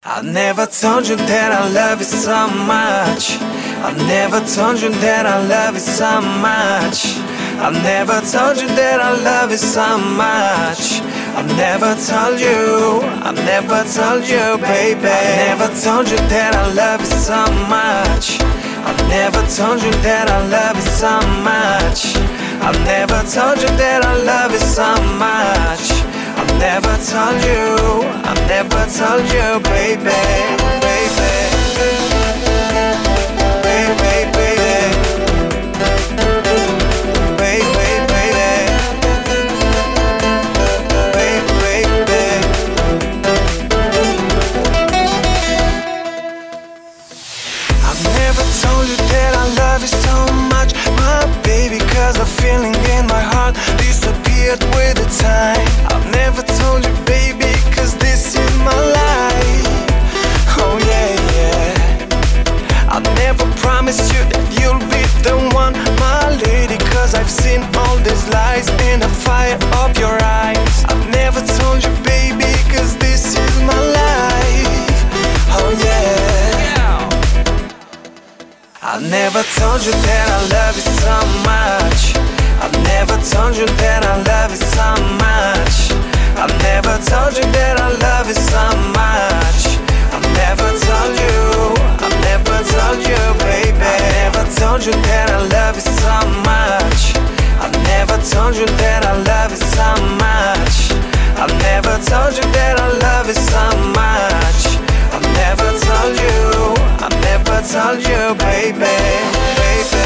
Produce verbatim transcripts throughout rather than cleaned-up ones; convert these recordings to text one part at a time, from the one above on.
I never told you that I love you so much. I never told you that I love you so much. I never told you that I love you so much. I never told you, I never told you, baby. I never told you that I love you so much. I never told you that I love you so much. I never told you that I love you so much. I never told you, I never told you, baby, baby, baby, baby, baby, baby, baby. I've never told you that I love you so much, my baby, 'cause the feeling in my heart disappeared with the time. I've never told you, baby, 'cause this is my life. Oh yeah, yeah. I've never promised you that you'll be the one, my lady, 'cause I've seen all these lies in the fire of your eyes. I've never told you, baby, 'cause this is my life. Oh yeah. I've never told you that I love you so much. I've never told you that I love you so much. I've never told you that I love you so much. I've never told you, I've never told you, baby. I never told you that I love you so much. I've never told you that I love you so much. I've never told you that I love you so much. I've never told you, I've never told you, baby, baby.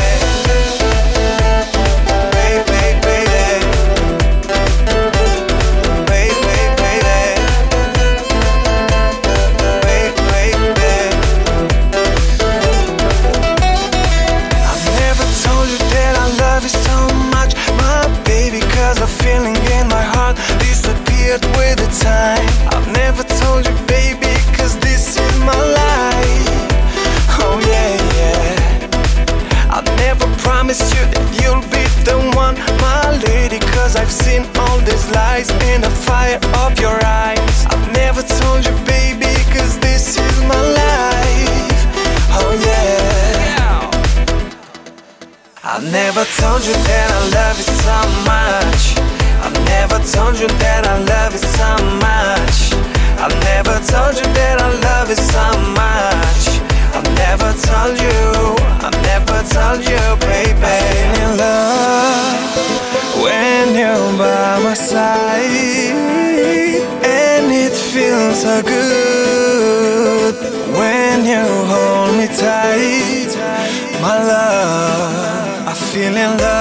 The feeling in my heart disappeared with the time. I've never told you, baby, 'cause this is my life. Oh yeah, yeah. I've never promised you that you'll be the one, my lady, 'cause I've seen all these lies in the fire of your eyes. I've never told you, baby, 'cause this is my life. Oh yeah. I've never told you that I love you so much. I've never told you that I love you so much. I've never told you that I love you so much. I've never told you, I've never told you, baby. I feel in love when you're by my side, and it feels so good when you hold me tight, my love. I feel in love.